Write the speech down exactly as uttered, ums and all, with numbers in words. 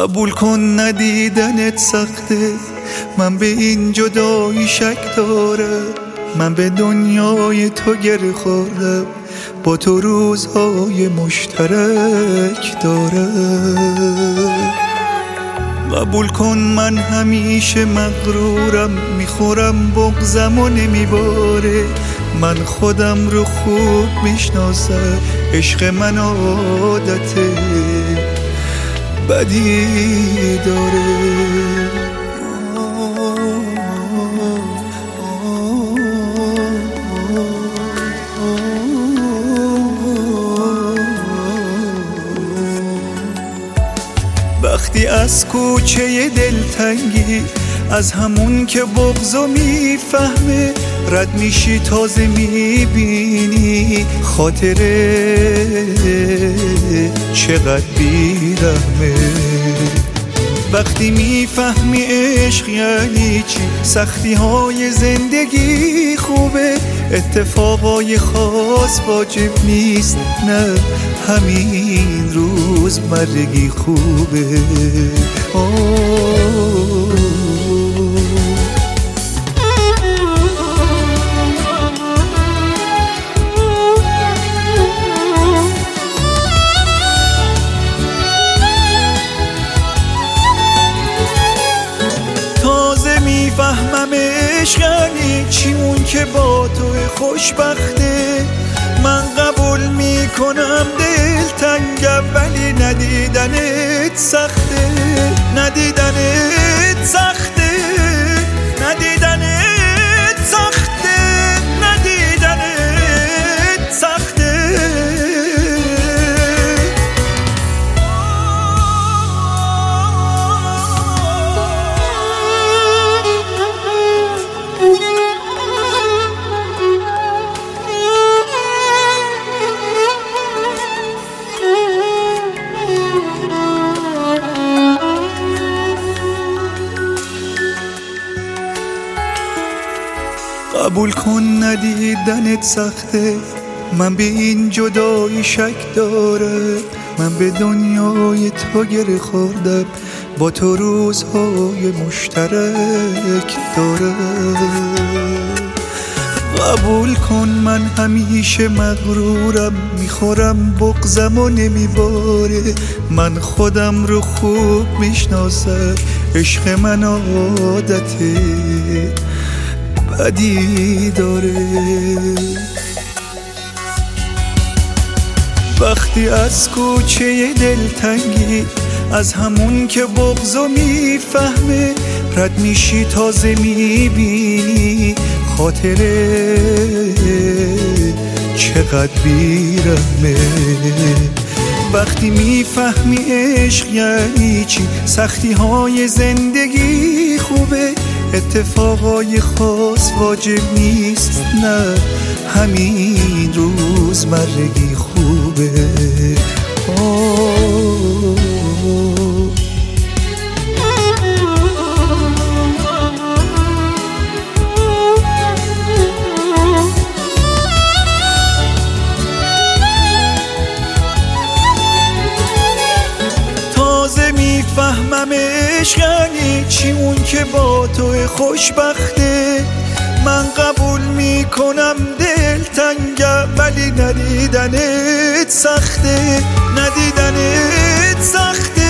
قبول کن ندیدنت سخته، من به این جدایی شک دارم. من به دنیای تو گره خوردم، با تو روزهای مشترک دارم. قبول کن من همیشه مغرورم، میخورم بغضم و نمیباره. من خودم رو خوب میشناسم، عشق من عادت بدی داره. وقتی از کوچه دلتنگی، از همون که بغضو میفهمه، رد میشی تازه میبینی خاطره چقدر بیرحمه. وقتی میفهمی عشق یعنی چی، سختی های زندگی خوبه، اتفاقای خاص واجب نیست، نه همین روز مرگی خوبه. آه میفهمم عشق یعنی چی، اون که با تو خوشبخته. من قبول میکنم دلتنگم، ولی ندیدنت سخته. ندیدنت سخته، ندیدنت سخته، ندیدنت سخته. قبول کن ندیدنت سخته، من به این جدایی شک دارم. من به دنیای تو گره خوردم، با تو روزهای مشترک دارم. قبول کن من همیشه مغرورم، میخورم بغضم و نمیباره. من خودم رو خوب میشناسم، عشق من عادته بدی داره. وقتی از کوچه دلتنگی، از همون که بغضو میفهمه، رد میشی تازه میبینی خاطره چقدر بیرحمه. وقتی میفهمی عشق یعنی چی، سختی های زندگی خوبه، اتفاقای خاص واجب نیست، نه همین روز مرگی خوبه. آه میفهمم عشق یعنی چی، اون که با تو خوشبخته. من قبول میکنم دلتنگم، ولی ندیدنت سخته. ندیدنت سخته،